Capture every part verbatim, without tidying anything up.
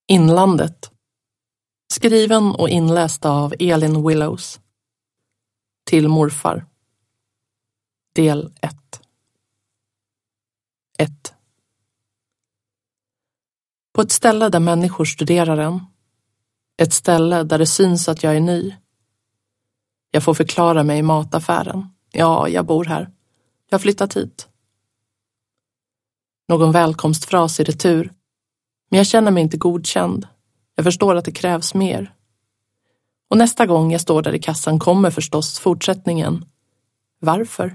Inlandet. Skriven och inläst av Elin Willows. Till morfar. Del ett. ett. På ett ställe där människor studerar en. Ett ställe där det syns att jag är ny. Jag får förklara mig i mataffären. Ja, jag bor här. Jag har flyttat hit. Någon välkomstfras i retur. Men jag känner mig inte godkänd. Jag förstår att det krävs mer. Och nästa gång jag står där i kassan kommer förstås fortsättningen. Varför?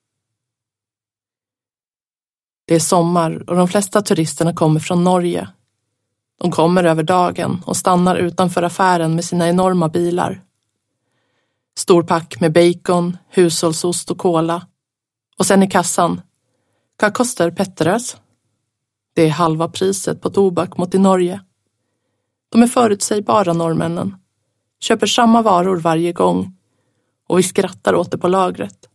Det är sommar och de flesta turisterna kommer från Norge. De kommer över dagen och stannar utanför affären med sina enorma bilar. Stor pack med bacon, hushållsost och cola. Och sen i kassan. Vad kostar Petterös? Det är halva priset på tobak mot i Norge. De är förutsägbara norrmännen. Köper samma varor varje gång. Och vi skrattar åt det på lagret.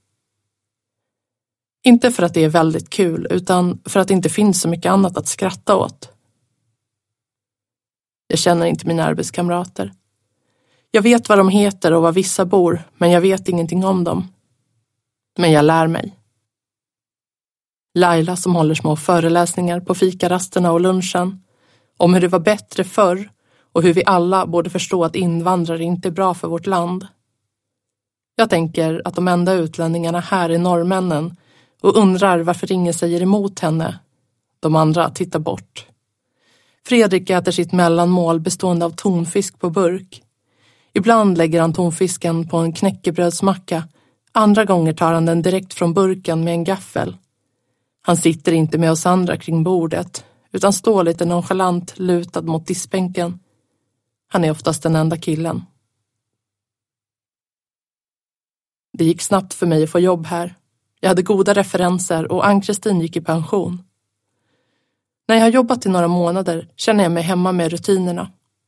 Inte för att det är väldigt kul utan för att det inte finns så mycket annat att skratta åt. Jag känner inte mina arbetskamrater. Jag vet vad de heter och var vissa bor, men jag vet ingenting om dem. Men jag lär mig. Laila som håller små föreläsningar på fikarasterna och lunchen om hur det var bättre förr och hur vi alla borde förstå att invandrare inte är bra för vårt land. Jag tänker att de enda utlänningarna här är norrmännen och undrar varför ingen säger emot henne. De andra tittar bort. Fredrik äter sitt mellanmål bestående av tonfisk på burk. Ibland lägger han tonfisken på en knäckebrödsmacka. Andra gånger tar han den direkt från burken med en gaffel. Han sitter inte med oss andra kring bordet utan står lite nonchalant lutad mot diskbänken. Han är oftast den enda killen. Det gick snabbt för mig att få jobb här. Jag hade goda referenser och Ann-Kristin gick i pension. När jag har jobbat i några månader känner jag mig hemma med rutinerna.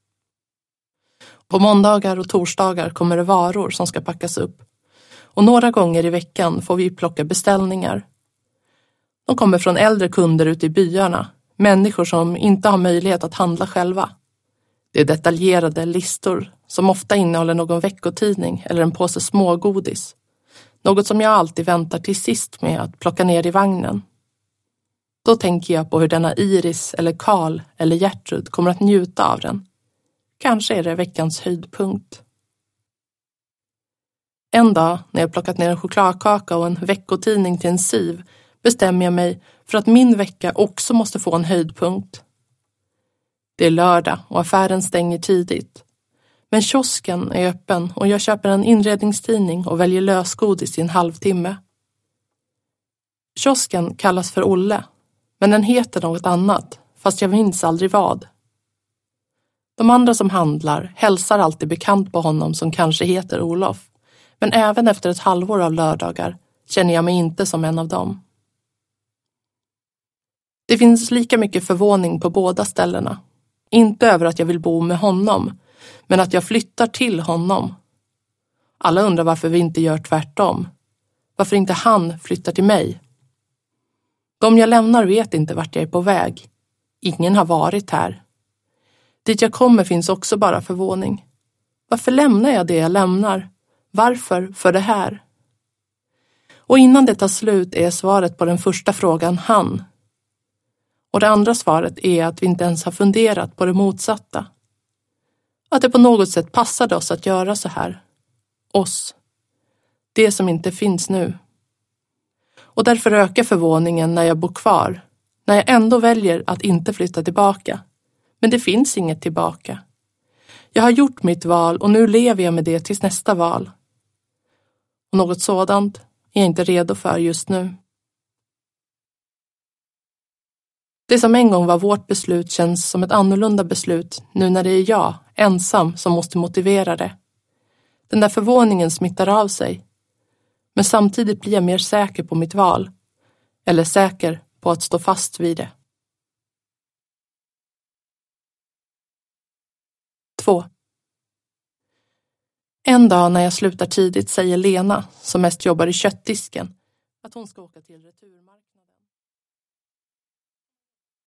På måndagar och torsdagar kommer det varor som ska packas upp. Och några gånger i veckan får vi plocka beställningar. De kommer från äldre kunder ute i byarna. Människor som inte har möjlighet att handla själva. Det är detaljerade listor som ofta innehåller någon veckotidning eller en påse smågodis. Något som jag alltid väntar till sist med att plocka ner i vagnen. Då tänker jag på hur denna Iris eller Karl eller Gertrud kommer att njuta av den. Kanske är det veckans höjdpunkt. En dag när jag plockat ner en chokladkaka och en veckotidning till en siv bestämmer jag mig för att min vecka också måste få en höjdpunkt. Det är lördag och affären stänger tidigt. Men kiosken är öppen och jag köper en inredningstidning och väljer lösgodis i en halvtimme. Kiosken kallas för Olle, men den heter något annat, fast jag minns aldrig vad. De andra som handlar hälsar alltid bekant på honom som kanske heter Olof, men även efter ett halvår av lördagar känner jag mig inte som en av dem. Det finns lika mycket förvåning på båda ställena. Inte över att jag vill bo med honom, men att jag flyttar till honom. Alla undrar varför vi inte gör tvärtom. Varför inte han flyttar till mig. De jag lämnar vet inte vart jag är på väg. Ingen har varit här. Dit jag kommer finns också bara förvåning. Varför lämnar jag det jag lämnar? Varför för det här? Och innan det tar slut är svaret på den första frågan han. Och det andra svaret är att vi inte ens har funderat på det motsatta. Att det på något sätt passade oss att göra så här. Oss. Det som inte finns nu. Och därför ökar förvåningen när jag bor kvar. När jag ändå väljer att inte flytta tillbaka. Men det finns inget tillbaka. Jag har gjort mitt val och nu lever jag med det tills nästa val. Och något sådant är jag inte redo för just nu. Det som en gång var vårt beslut känns som ett annorlunda beslut nu när det är jag, ensam, som måste motivera det. Den där förvåningen smittar av sig. Men samtidigt blir jag mer säker på mitt val. Eller säker på att stå fast vid det. två. En dag när jag slutar tidigt säger Lena, som mest jobbar i köttdisken, att hon ska åka till returmarknaden.